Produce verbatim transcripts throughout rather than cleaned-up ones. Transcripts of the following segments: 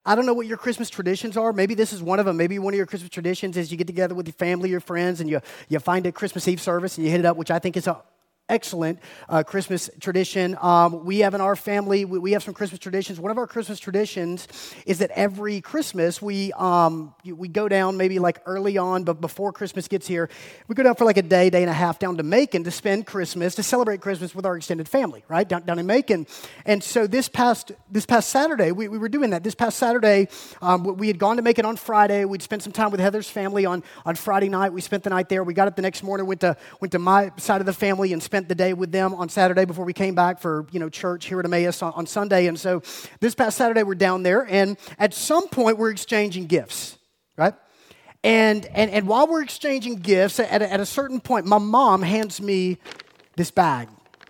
I don't know what your Christmas traditions are. Maybe this is one of them. Maybe one of your Christmas traditions is you get together with your family, your friends, and you, you find a Christmas Eve service and you hit it up, which I think is a excellent uh, Christmas tradition. Um, we have in our family, we, we have some Christmas traditions. One of our Christmas traditions is that every Christmas we um, we go down maybe like early on, but before Christmas gets here, we go down for like a day, day and a half down to Macon to spend Christmas, to celebrate Christmas with our extended family, right, down, down in Macon. And so this past this past Saturday, we, we were doing that. This past Saturday, um, we had gone to Macon on Friday. We'd spent some time with Heather's family on, on Friday night. We spent the night there. We got up the next morning, went to went to my side of the family and spent the day with them on Saturday before we came back for, you know, church here at Emmaus on, on Sunday. And so this past Saturday, we're down there, and at some point, we're exchanging gifts, right? And and and while we're exchanging gifts, at a, at a certain point, my mom hands me this bag.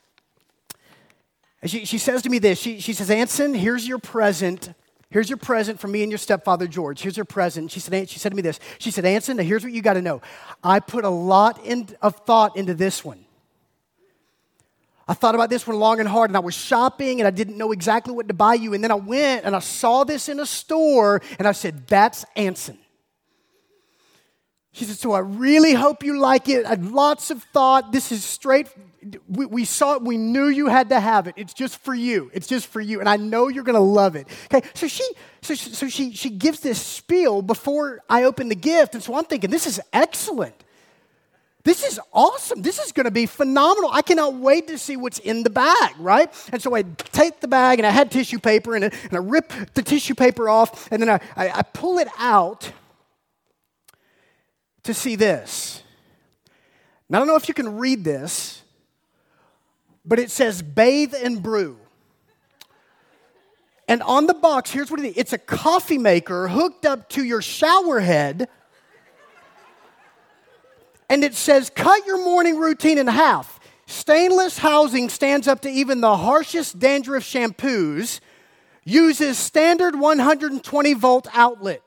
And she, she says to me this, she, she says, Anson, here's your present. Here's your present from me and your stepfather, George. Here's your present. She said, she said to me this. She said, Anson, now here's what you got to know. I put a lot in, of thought into this one. I thought about this one long and hard, and I was shopping, and I didn't know exactly what to buy you. And then I went, and I saw this in a store, and I said, that's Anson. She said, so I really hope you like it. I had lots of thought. This is straight. We, we saw it. We knew you had to have it. It's just for you. It's just for you, and I know you're going to love it. Okay, so she, so, she, so she, she gives this spiel before I open the gift, and so I'm thinking, this is excellent. This is awesome. This is going to be phenomenal. I cannot wait to see what's in the bag, right? And so I take the bag, and I had tissue paper, and I, and I rip the tissue paper off, and then I, I, I pull it out to see this. Now, I don't know if you can read this, but it says bathe and brew. And on the box, here's what it is. It's a coffee maker hooked up to your shower head. And it says, cut your morning routine in half. Stainless housing stands up to even the harshest dandruff shampoos. Uses standard one hundred twenty volt outlet.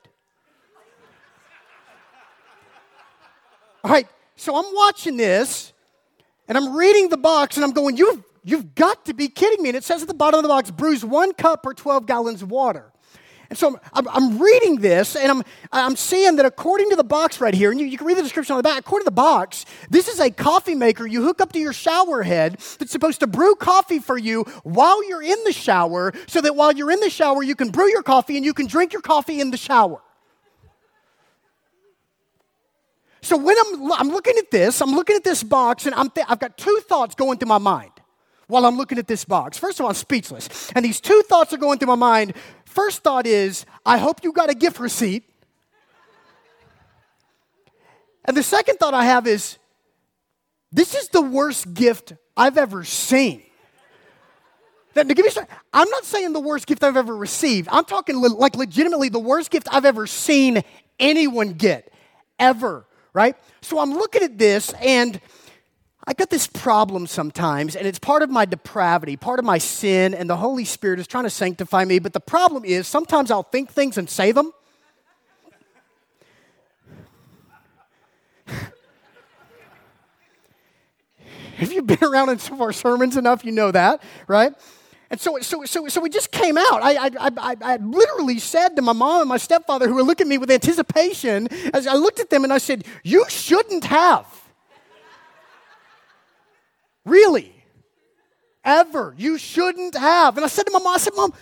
All right, so I'm watching this, and I'm reading the box, and I'm going, you've, you've got to be kidding me. And it says at the bottom of the box, brews one cup per twelve gallons of water. And so I'm, I'm reading this, and I'm, I'm seeing that according to the box right here, and you, you can read the description on the back, according to the box, this is a coffee maker you hook up to your shower head that's supposed to brew coffee for you while you're in the shower, so that while you're in the shower, you can brew your coffee and you can drink your coffee in the shower. So when I'm, I'm looking at this, I'm looking at this box, and I'm th- I've got two thoughts going through my mind while I'm looking at this box. First of all, I'm speechless. And these two thoughts are going through my mind. First thought is, I hope you got a gift receipt. And the second thought I have is, this is the worst gift I've ever seen. Now, to give you some, I'm not saying the worst gift I've ever received. I'm talking le- like legitimately the worst gift I've ever seen anyone get, ever, right? So I'm looking at this, and I got this problem sometimes, and it's part of my depravity, part of my sin, and the Holy Spirit is trying to sanctify me. But the problem is sometimes I'll think things and say them. If you've been around in some of our sermons enough, you know that, right? And so, so, so, so we just came out. I, I, I, I literally said to my mom and my stepfather, who were looking at me with anticipation, as I looked at them and I said, "You shouldn't have." Really, ever. You shouldn't have. And I said to my mom, I said, "Mom,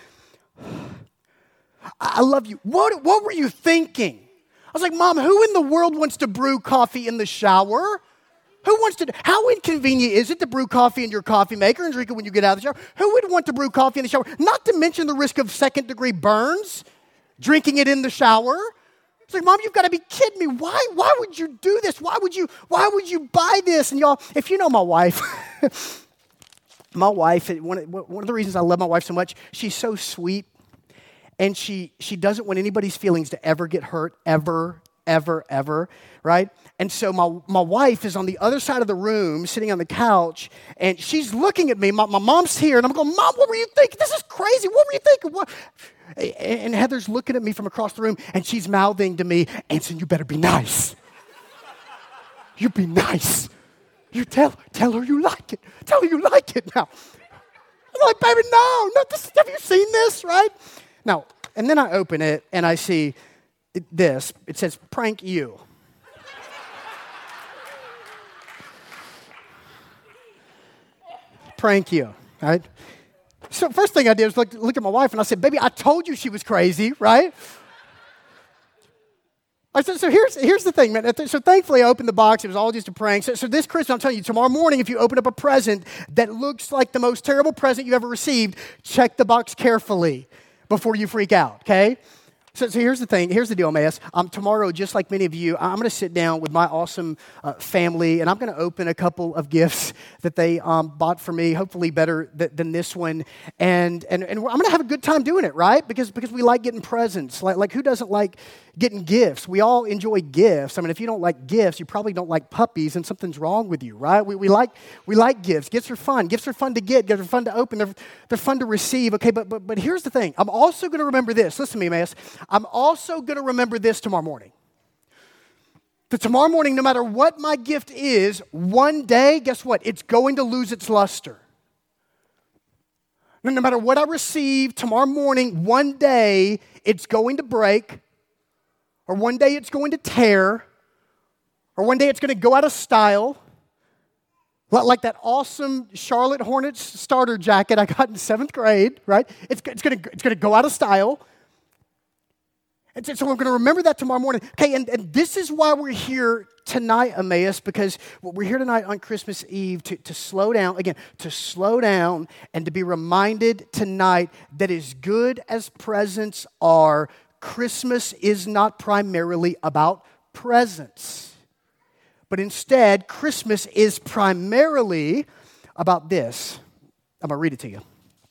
I love you. What, what were you thinking?" I was like, "Mom, who in the world wants to brew coffee in the shower? Who wants to, how inconvenient is it to brew coffee in your coffee maker and drink it when you get out of the shower? Who would want to brew coffee in the shower? Not to mention the risk of second degree burns, drinking it in the shower." It's like, "Mom, you've got to be kidding me. Why, why would you do this? Why would you, why would you buy this?" And y'all, if you know my wife, my wife, one of, one of the reasons I love my wife so much, she's so sweet, and she she doesn't want anybody's feelings to ever get hurt, ever, ever, ever, right? And so my, my wife is on the other side of the room, sitting on the couch, and she's looking at me. My, my mom's here, and I'm going, "Mom, what were you thinking? This is crazy. What were you thinking?" What? And Heather's looking at me from across the room, and she's mouthing to me, "Anson, you better be nice. You be nice. You tell, tell her you like it. Tell her you like it now." I'm like, "Baby, no, no. This, have you seen this, right?" Now, And then I open it and I see this. It says, prank you. Prank you, right? So first thing I did was look, look at my wife and I said, baby, I told you she was crazy, right? I said, so here's, here's the thing, man. So thankfully, I opened the box. It was all just a prank. So, so this Christmas, I'm telling you, tomorrow morning, if you open up a present that looks like the most terrible present you ever received, check the box carefully before you freak out, okay? So, so here's the thing. Here's the deal, Emmaus. Um, tomorrow, just like many of you, I'm going to sit down with my awesome uh, family, and I'm going to open a couple of gifts that they um, bought for me, hopefully better th- than this one. And and, and I'm going to have a good time doing it, right? Because because we like getting presents. Like, like who doesn't like getting gifts? We all enjoy gifts. I mean, if you don't like gifts, you probably don't like puppies, and something's wrong with you, right? We we like we like gifts. Gifts are fun. Gifts are fun to get. Gifts are fun to open. They're, they're fun to receive. Okay, but, but, but here's the thing. I'm also going to remember this. Listen to me, Emmaus. I'm also going to remember this tomorrow morning. That tomorrow morning, no matter what my gift is, one day, guess what? It's going to lose its luster. No matter what I receive tomorrow morning, one day it's going to break, or one day it's going to tear, or one day it's going to go out of style. Like that awesome Charlotte Hornets starter jacket I got in seventh grade, right? It's, it's going to, it's going to go out of style. And so I'm going to remember that tomorrow morning. Okay, and, and this is why we're here tonight, Emmaus, because we're here tonight on Christmas Eve to, to slow down, again, to slow down and to be reminded tonight that as good as presents are, Christmas is not primarily about presents. But instead, Christmas is primarily about this. I'm going to read it to you.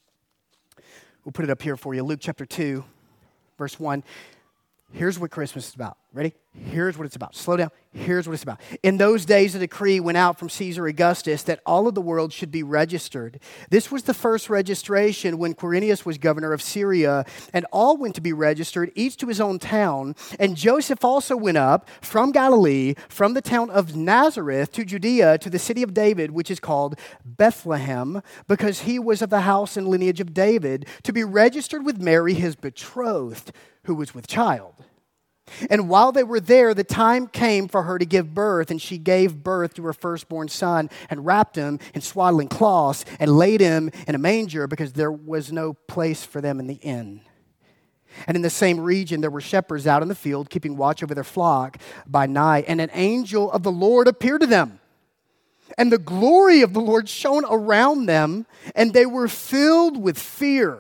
We'll put it up here for you. Luke chapter two, verse one. Here's what Christmas is about. Ready? Here's what it's about. Slow down. Here's what it's about. In those days, a decree went out from Caesar Augustus that all of the world should be registered. This was the first registration when Quirinius was governor of Syria, and all went to be registered, each to his own town. And Joseph also went up from Galilee, from the town of Nazareth to Judea, to the city of David, which is called Bethlehem, because he was of the house and lineage of David, to be registered with Mary, his betrothed, who was with child. And while they were there, the time came for her to give birth, and she gave birth to her firstborn son and wrapped him in swaddling cloths and laid him in a manger because there was no place for them in the inn. And in the same region, there were shepherds out in the field keeping watch over their flock by night, and an angel of the Lord appeared to them. And the glory of the Lord shone around them, and they were filled with fear.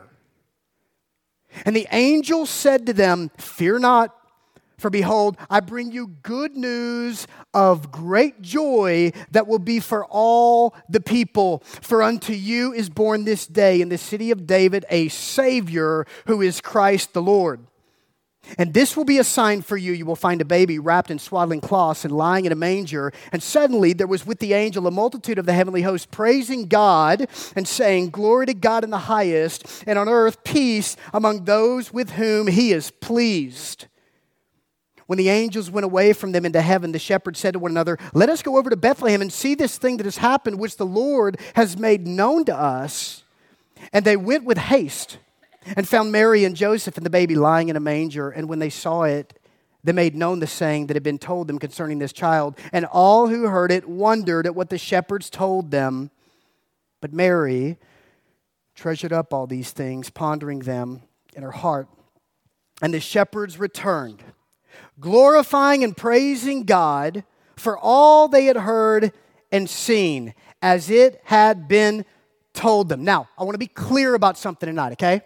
And the angel said to them, "Fear not, for behold, I bring you good news of great joy that will be for all the people. For unto you is born this day in the city of David a Savior, who is Christ the Lord. And this will be a sign for you. You will find a baby wrapped in swaddling cloths and lying in a manger." And suddenly there was with the angel a multitude of the heavenly host praising God and saying, "Glory to God in the highest, and on earth peace among those with whom he is pleased." When the angels went away from them into heaven, the shepherds said to one another, "Let us go over to Bethlehem and see this thing that has happened, which the Lord has made known to us." And they went with haste and found Mary and Joseph and the baby lying in a manger. And when they saw it, they made known the saying that had been told them concerning this child. And all who heard it wondered at what the shepherds told them. But Mary treasured up all these things, pondering them in her heart. And the shepherds returned, glorifying and praising God for all they had heard and seen, as it had been told them. Now, I want to be clear about something tonight, okay?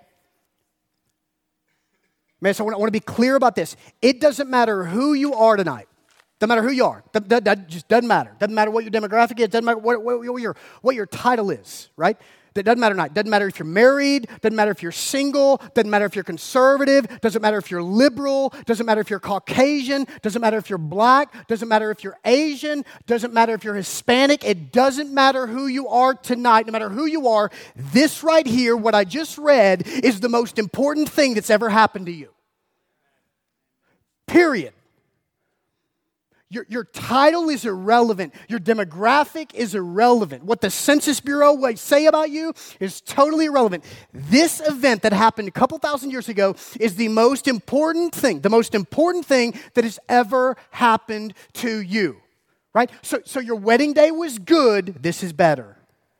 Man, so I want to be clear about this. It doesn't matter who you are tonight. Doesn't matter who you are. That, that, that just doesn't matter. Doesn't matter what your demographic is. Doesn't matter what, what, what, your, what your title is, right? That doesn't matter tonight. Doesn't matter if you're married. Doesn't matter if you're single. Doesn't matter if you're conservative. Doesn't matter if you're liberal. Doesn't matter if you're Caucasian. Doesn't matter if you're black. Doesn't matter if you're Asian. Doesn't matter if you're Hispanic. It doesn't matter who you are tonight. No matter who you are, this right here, what I just read, is the most important thing that's ever happened to you. Period. Your, your title is irrelevant. Your demographic is irrelevant. What the Census Bureau would say about you is totally irrelevant. This event that happened a couple thousand years ago is the most important thing, the most important thing that has ever happened to you, right? So, so your wedding day was good. This is better.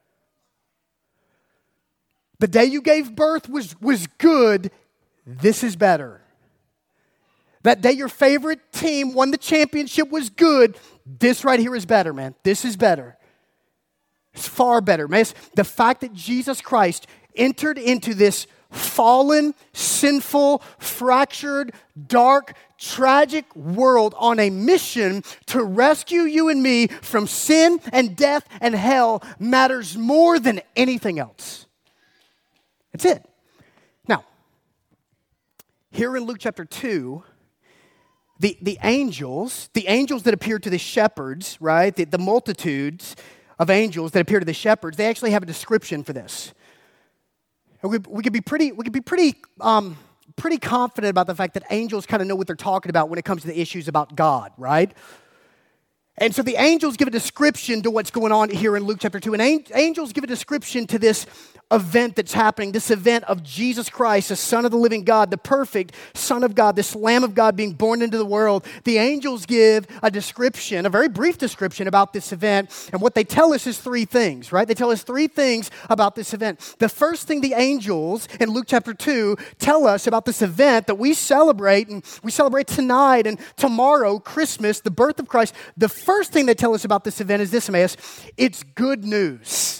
The day you gave birth was, was good. This is better. That day your favorite team won the championship was good. This right here is better, man. This is better. It's far better, man. It's the fact that Jesus Christ entered into this fallen, sinful, fractured, dark, tragic world on a mission to rescue you and me from sin and death and hell matters more than anything else. That's it. Now, here in Luke chapter two, The, the angels, the angels that appear to the shepherds, right, the, the multitudes of angels that appear to the shepherds, they actually have a description for this. And we, we could be pretty, we could be pretty, um, pretty confident about the fact that angels kind of know what they're talking about when it comes to the issues about God, right? And so the angels give a description to what's going on here in Luke chapter two. And angels give a description to this event that's happening, this event of Jesus Christ, the Son of the living God, the perfect Son of God, this Lamb of God being born into the world. The angels give a description, a very brief description about this event. And what they tell us is three things, right? They tell us three things about this event. The first thing the angels in Luke chapter two tell us about this event that we celebrate, and we celebrate tonight and tomorrow, Christmas, the birth of Christ. The first thing they tell us about this event is this, Emmaus: it's good news.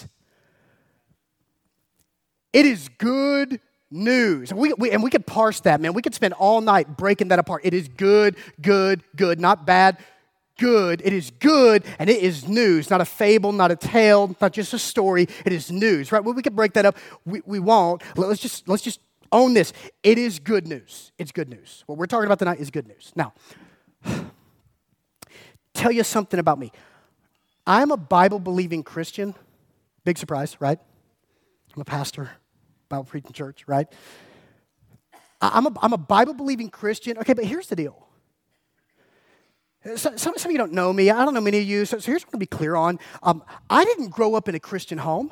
It is good news. And we, we, and we could parse that, man. We could spend all night breaking that apart. It is good, good, good, not bad, good. It is good, and it is news, not a fable, not a tale, not just a story. It is news, right? Well, we could break that up. We, we won't. Let's just, let's just own this. It is good news. It's good news. What we're talking about tonight is good news. Now, tell you something about me. I'm a Bible-believing Christian. Big surprise, right? I'm a pastor, Bible preaching church, right? I'm a, I'm a Bible-believing Christian. Okay, but here's the deal. So, some, some of you don't know me. I don't know many of you. So, so here's what I'm going to be clear on. Um, I didn't grow up in a Christian home.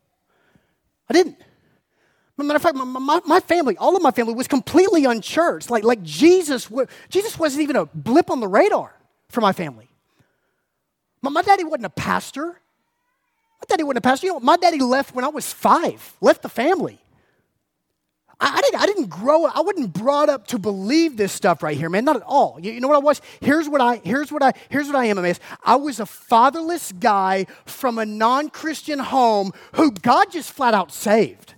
I didn't. Matter of fact, my, my, my family, all of my family was completely unchurched. Like, like Jesus, Jesus wasn't even a blip on the radar for my family. My, my daddy wasn't a pastor. My daddy wasn't a pastor. You know, my daddy left when I was five, left the family. I, I, didn't, I didn't grow up, I wasn't brought up to believe this stuff right here, man, not at all. You, you know what I was? Here's what I, here's what I, here's what I am, Emmaus. I was a fatherless guy from a non-Christian home who God just flat out saved.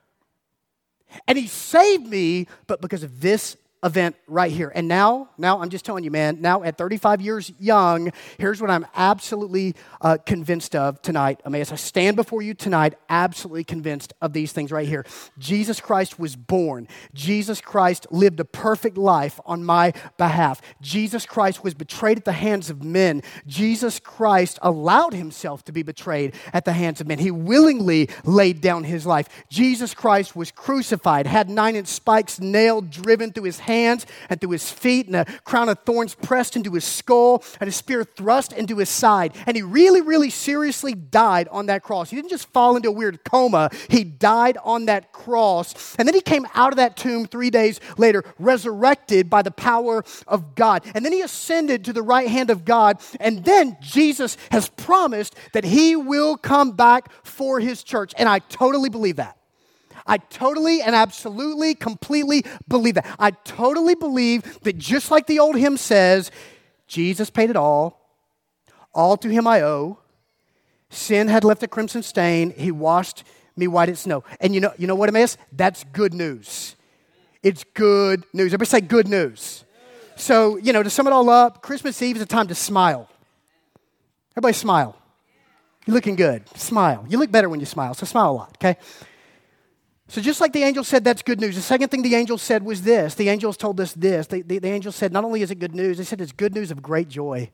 And he saved me, but because of this event right here. And now, now I'm just telling you, man, now at thirty-five years young, here's what I'm absolutely uh, convinced of tonight. I mean, as I stand before you tonight, absolutely convinced of these things right here. Jesus Christ was born. Jesus Christ lived a perfect life on my behalf. Jesus Christ was betrayed at the hands of men. Jesus Christ allowed himself to be betrayed at the hands of men. He willingly laid down his life. Jesus Christ was crucified, had nine-inch spikes nailed, driven through his hands and through his feet, and a crown of thorns pressed into his skull, and a spear thrust into his side. And he really, really seriously died on that cross. He didn't just fall into a weird coma. He died on that cross. And then he came out of that tomb three days later, resurrected by the power of God. And then he ascended to the right hand of God. And then Jesus has promised that he will come back for his church. And I totally believe that. I totally and absolutely, completely believe that. I totally believe that just like the old hymn says, Jesus paid it all. All to him I owe. Sin had left a crimson stain. He washed me white as snow. And you know, you know what, Emmaus? That's good news. It's good news. Everybody say good news. So, you know, to sum it all up, Christmas Eve is a time to smile. Everybody smile. You're looking good. Smile. You look better when you smile, so smile a lot, okay? So just like the angel said, that's good news. The second thing the angel said was this. The angels told us this. The, the, the angel said, not only is it good news, they said it's good news of great joy.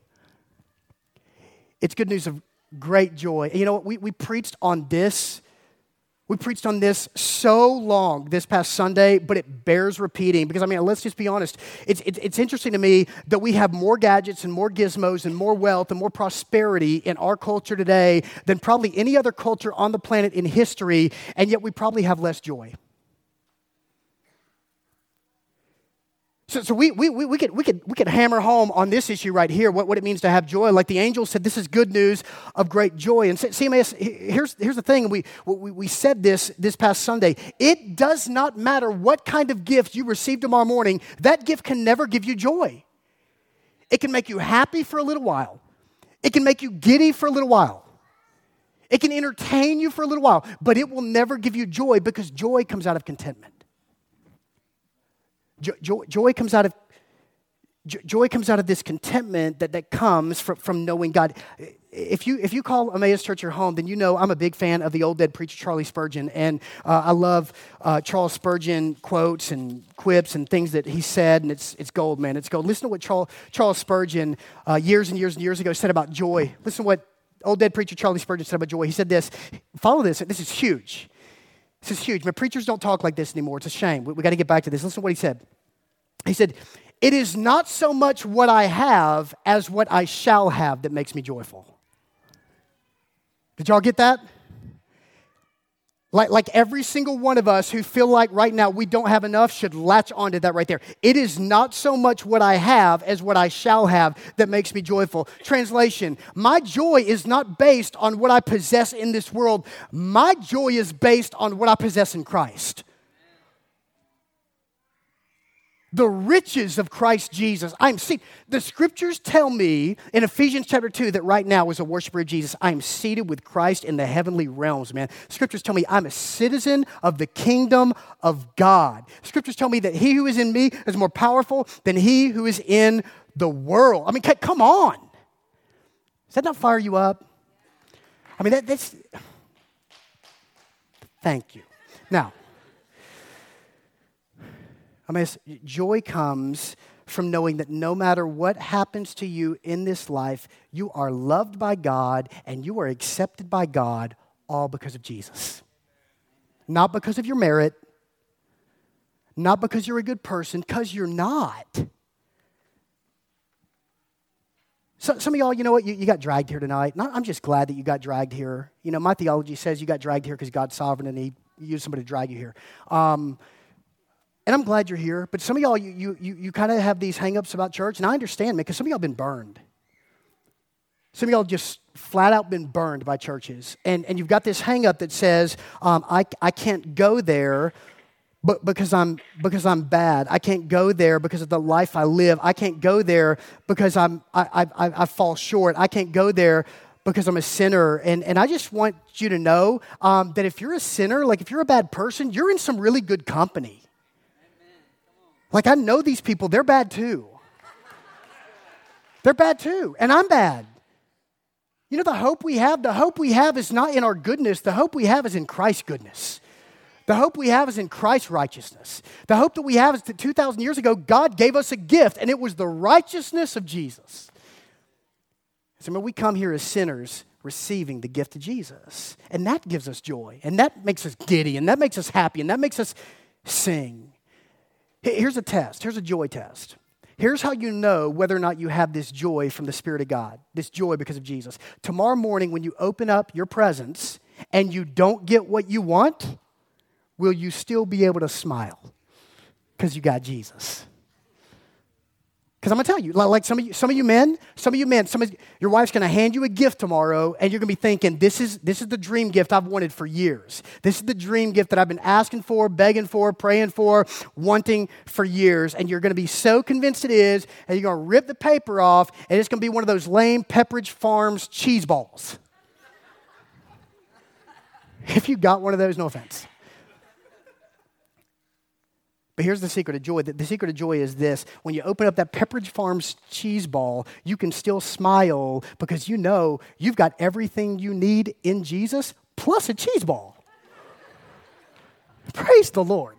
It's good news of great joy. And you know what? We, we preached on this. We preached on this so long this past Sunday, but it bears repeating because, I mean, let's just be honest. It's, it's, it's interesting to me that we have more gadgets and more gizmos and more wealth and more prosperity in our culture today than probably any other culture on the planet in history, and yet we probably have less joy. So, so we, we, we, we, could, we, could, we could hammer home on this issue right here, what, what it means to have joy. Like the angel said, this is good news of great joy. And C M A S, here's, here's the thing, we, we, we said this this past Sunday. It does not matter what kind of gift you receive tomorrow morning, that gift can never give you joy. It can make you happy for a little while. It can make you giddy for a little while. It can entertain you for a little while, but it will never give you joy because joy comes out of contentment. Joy, joy comes out of joy comes out of this contentment that, that comes from, from knowing God. If you if you call Emmaus Church your home, then you know I'm a big fan of the old dead preacher Charlie Spurgeon, and uh, I love uh, Charles Spurgeon quotes and quips and things that he said, and it's it's gold, man. It's gold. Listen to what Charles, Charles Spurgeon uh, years and years and years ago said about joy. Listen to what old dead preacher Charlie Spurgeon said about joy. He said this. Follow this. This is huge. This is huge. But preachers don't talk like this anymore. It's a shame. We, we got to get back to this. Listen to what he said. He said, "It is not so much what I have as what I shall have that makes me joyful." Did y'all get that? Like, like every single one of us who feel like right now we don't have enough should latch onto that right there. It is not so much what I have as what I shall have that makes me joyful. Translation, my joy is not based on what I possess in this world. My joy is based on what I possess in Christ. The riches of Christ Jesus. I'm seated. The scriptures tell me in Ephesians chapter two that right now as a worshiper of Jesus, I am seated with Christ in the heavenly realms, man. Scriptures tell me I'm a citizen of the kingdom of God. Scriptures tell me that he who is in me is more powerful than he who is in the world. I mean, come on. Does that not fire you up? I mean, that, that's... Thank you. Now, I mean, joy comes from knowing that no matter what happens to you in this life, you are loved by God and you are accepted by God all because of Jesus. Not because of your merit, not because you're a good person, because you're not. So, some of y'all, you know what, you, you got dragged here tonight. And I'm just glad that you got dragged here. You know, my theology says you got dragged here because God's sovereign and he used somebody to drag you here. Um... And I'm glad you're here, but some of y'all, you you you, you kind of have these hang-ups about church, and I understand, man, because some of y'all been burned. Some of y'all just flat out been burned by churches, and, and you've got this hang-up that says, um, I, I can't go there but because I'm because I'm bad. I can't go there because of the life I live. I can't go there because I'm I I, I fall short. I can't go there because I'm a sinner. And, and I just want you to know um, that if you're a sinner, like if you're a bad person, you're in some really good company. Like, I know these people, they're bad too. They're bad too, and I'm bad. You know, the hope we have, the hope we have is not in our goodness. The hope we have is in Christ's goodness. The hope we have is in Christ's righteousness. The hope that we have is that two thousand years ago, God gave us a gift, and it was the righteousness of Jesus. So when we come here as sinners, receiving the gift of Jesus, and that gives us joy, and that makes us giddy, and that makes us happy, and that makes us sing. Here's a test. Here's a joy test. Here's how you know whether or not you have this joy from the Spirit of God, this joy because of Jesus. Tomorrow morning when you open up your presents and you don't get what you want, will you still be able to smile because you got Jesus? Because I'm going to tell you, like some of you, some of you men, some of you men, some of you, your wife's going to hand you a gift tomorrow, and you're going to be thinking, this is this is the dream gift I've wanted for years. This is the dream gift that I've been asking for, begging for, praying for, wanting for years. And you're going to be so convinced it is, and you're going to rip the paper off, and it's going to be one of those lame Pepperidge Farms cheese balls. If you got one of those, no offense. But here's the secret of joy. The secret of joy is this. When you open up that Pepperidge Farms cheese ball, you can still smile because you know you've got everything you need in Jesus plus a cheese ball. Praise the Lord.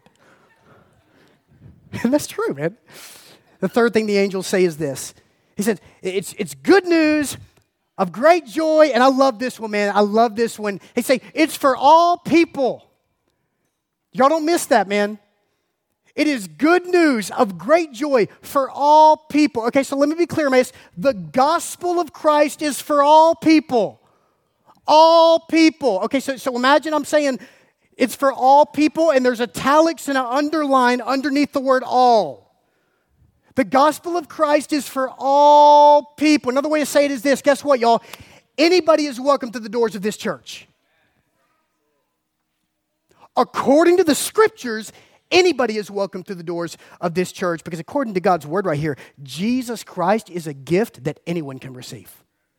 And that's true, man. The third thing the angels say is this. He said, it's, it's good news of great joy. And I love this one, man. I love this one. He say, it's for all people. Y'all don't miss that, man. It is good news of great joy for all people. Okay, so let me be clear, Emmaus. The gospel of Christ is for all people. All people. Okay, so, so imagine I'm saying it's for all people, and there's italics and an underline underneath the word all. The gospel of Christ is for all people. Another way to say it is this. Guess what, y'all? Anybody is welcome to the doors of this church. According to the scriptures, anybody is welcome to the doors of this church because according to God's word right here, Jesus Christ is a gift that anyone can receive.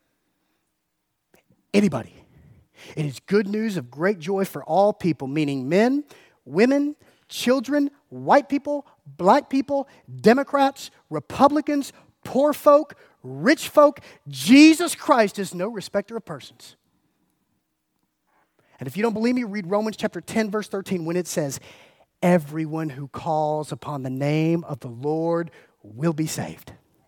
Anybody. It is good news of great joy for all people, meaning men, women, children, white people, black people, Democrats, Republicans, poor folk, rich folk. Jesus Christ is no respecter of persons. And if you don't believe me, read Romans chapter ten, verse thirteen, when it says, everyone who calls upon the name of the Lord will be saved.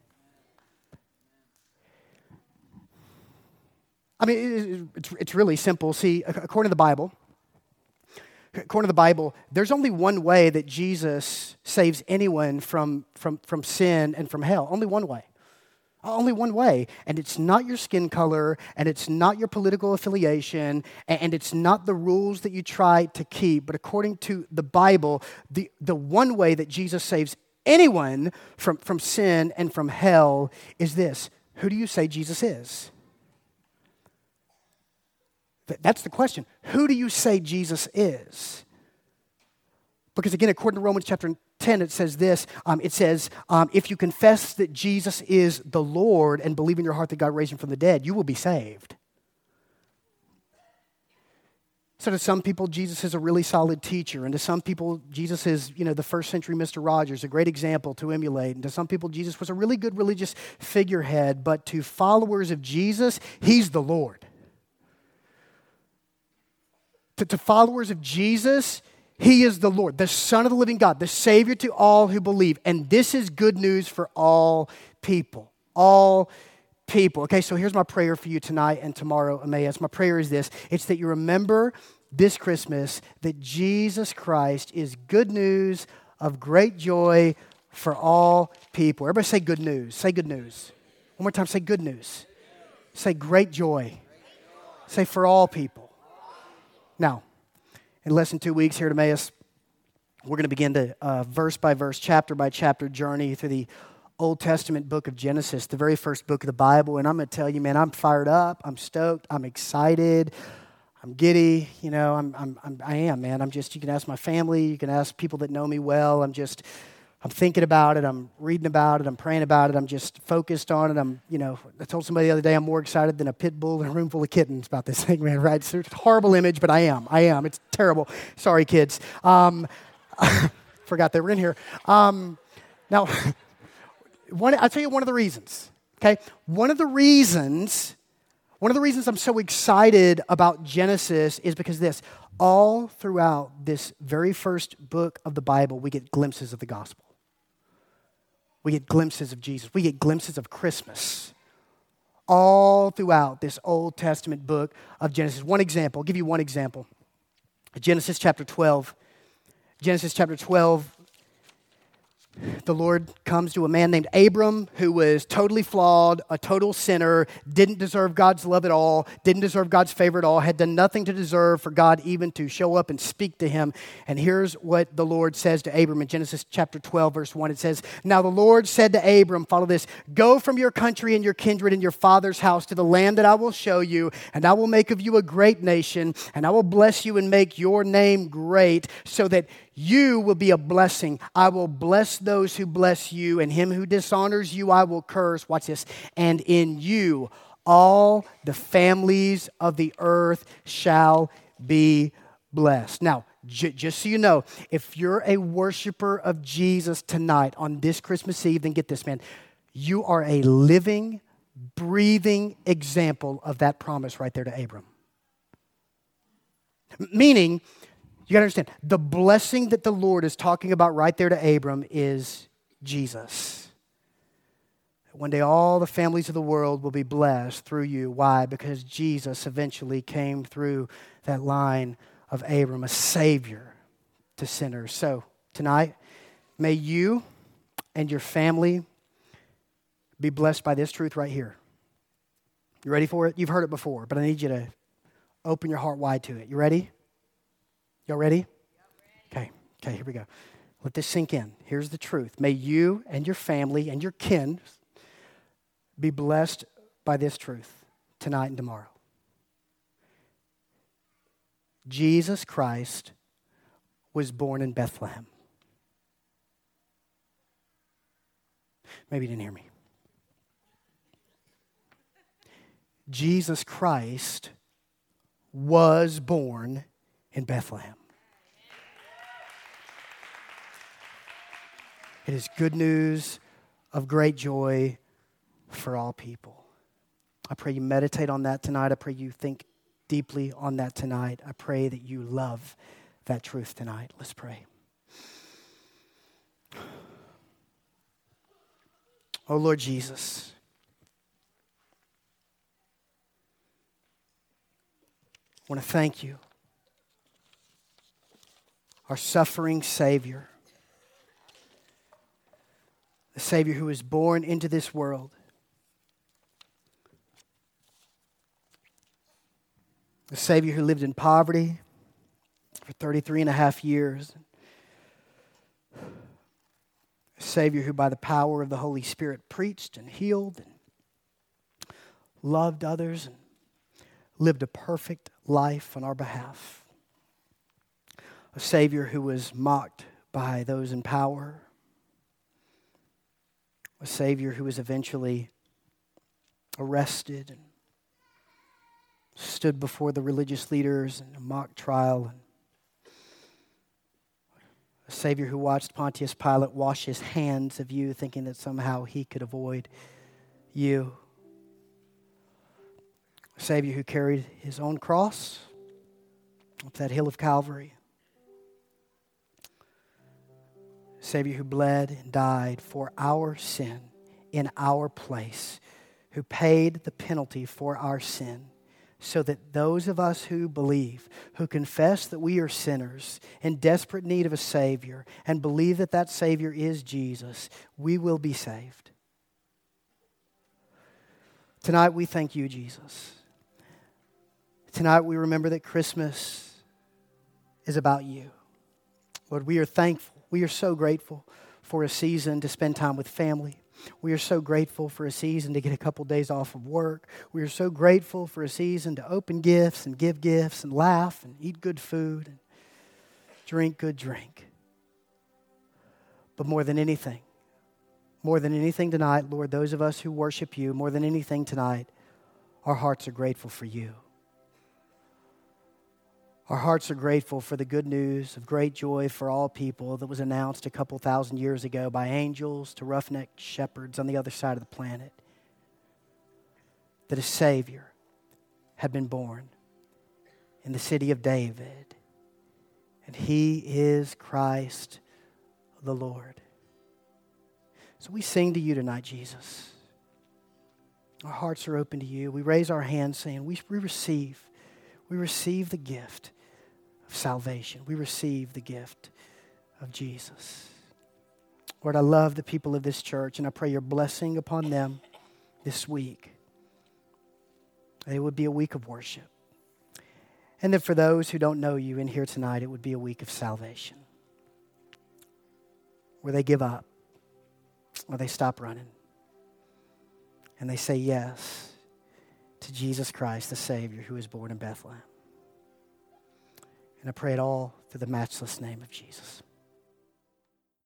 I mean, it's, it's really simple. See, according to the Bible, according to the Bible, there's only one way that Jesus saves anyone from, from, from sin and from hell. Only one way. Only one way. And it's not your skin color, and it's not your political affiliation, and it's not the rules that you try to keep. But according to the Bible, the, the one way that Jesus saves anyone from, from sin and from hell is this. Who do you say Jesus is? That's the question. Who do you say Jesus is? Because again, according to Romans chapter ten, it says this. Um, it says, um, if you confess that Jesus is the Lord and believe in your heart that God raised him from the dead, you will be saved. So to some people, Jesus is a really solid teacher. And to some people, Jesus is, you know, the first century Mister Rogers, a great example to emulate. And to some people, Jesus was a really good religious figurehead. But to followers of Jesus, he's the Lord. To, to followers of Jesus, he is the Lord, the Son of the living God, the Savior to all who believe. And this is good news for all people. All people. Okay, so here's my prayer for you tonight and tomorrow, Emmaus. My prayer is this. It's that you remember this Christmas that Jesus Christ is good news of great joy for all people. Everybody say good news. Say good news. One more time, say good news. Say great joy. Say for all people. Now, in less than two weeks here at Emmaus, we're going to begin the uh, verse by verse, chapter by chapter journey through the Old Testament book of Genesis, the very first book of the Bible. And I'm going to tell you, man, I'm fired up. I'm stoked. I'm excited. I'm giddy. You know, I'm, I'm, I'm, I am, man. I'm just, you can ask my family. You can ask people that know me well. I'm just, I'm thinking about it. I'm reading about it. I'm praying about it. I'm just focused on it. I'm, you know, I told somebody the other day I'm more excited than a pit bull in a room full of kittens about this thing, man, right? It's a horrible image, but I am. I am. It's terrible. Sorry, kids. Um, forgot they were in here. Um, now, one, I'll tell you one of the reasons, okay? One of the reasons, one of the reasons I'm so excited about Genesis is because this, all throughout this very first book of the Bible, we get glimpses of the gospel. We get glimpses of Jesus. We get glimpses of Christmas all throughout this Old Testament book of Genesis. One example, I'll give you one example. Genesis chapter twelve. Genesis chapter twelve, the Lord comes to a man named Abram who was totally flawed, a total sinner, didn't deserve God's love at all, didn't deserve God's favor at all, had done nothing to deserve for God even to show up and speak to him. And here's what the Lord says to Abram in Genesis chapter twelve, verse one. It says, now the Lord said to Abram, follow this, go from your country and your kindred and your father's house to the land that I will show you, and I will make of you a great nation, and I will bless you and make your name great so that you will be a blessing. I will bless those who bless you, and him who dishonors you I will curse. Watch this. And in you all the families of the earth shall be blessed. Now, j- just so you know, if you're a worshiper of Jesus tonight on this Christmas Eve, then get this, man. You are a living, breathing example of that promise right there to Abram. Meaning, you got to understand, the blessing that the Lord is talking about right there to Abram is Jesus. One day all the families of the world will be blessed through you. Why? Because Jesus eventually came through that line of Abram, a Savior to sinners. So tonight, may you and your family be blessed by this truth right here. You ready for it? You've heard it before, but I need you to open your heart wide to it. You ready? Y'all ready? Okay, okay, here we go. Let this sink in. Here's the truth. May you and your family and your kin be blessed by this truth tonight and tomorrow. Jesus Christ was born in Bethlehem. Maybe you didn't hear me. Jesus Christ was born in Bethlehem. It is good news of great joy for all people. I pray you meditate on that tonight. I pray you think deeply on that tonight. I pray that you love that truth tonight. Let's pray. Oh Lord Jesus, I want to thank you, our suffering Savior, the Savior who was born into this world, the Savior who lived in poverty for thirty-three and a half years, a Savior who by the power of the Holy Spirit preached and healed and loved others and lived a perfect life on our behalf. A Savior who was mocked by those in power. A Savior who was eventually arrested and stood before the religious leaders in a mock trial. A Savior who watched Pontius Pilate wash his hands of you, thinking that somehow he could avoid you. A Savior who carried his own cross up that hill of Calvary. A Savior who bled and died for our sin in our place, who paid the penalty for our sin, so that those of us who believe, who confess that we are sinners in desperate need of a Savior and believe that that Savior is Jesus, we will be saved. Tonight we thank you, Jesus. Tonight we remember that Christmas is about you. Lord, we are thankful. We are so grateful for a season to spend time with family. We are so grateful for a season to get a couple days off of work. We are so grateful for a season to open gifts and give gifts and laugh and eat good food and drink good drink. But more than anything, more than anything tonight, Lord, those of us who worship you, more than anything tonight, our hearts are grateful for you. Our hearts are grateful for the good news of great joy for all people that was announced a couple thousand years ago by angels to roughneck shepherds on the other side of the planet. That a Savior had been born in the city of David. And He is Christ the Lord. So we sing to you tonight, Jesus. Our hearts are open to you. We raise our hands saying, we, we receive. We receive the gift of salvation. We receive the gift of Jesus. Lord, I love the people of this church, and I pray your blessing upon them this week. It would be a week of worship. And that for those who don't know you in here tonight, it would be a week of salvation. Where they give up, or they stop running, and they say yes to Jesus Christ, the Savior who was born in Bethlehem. And I pray it all through the matchless name of Jesus.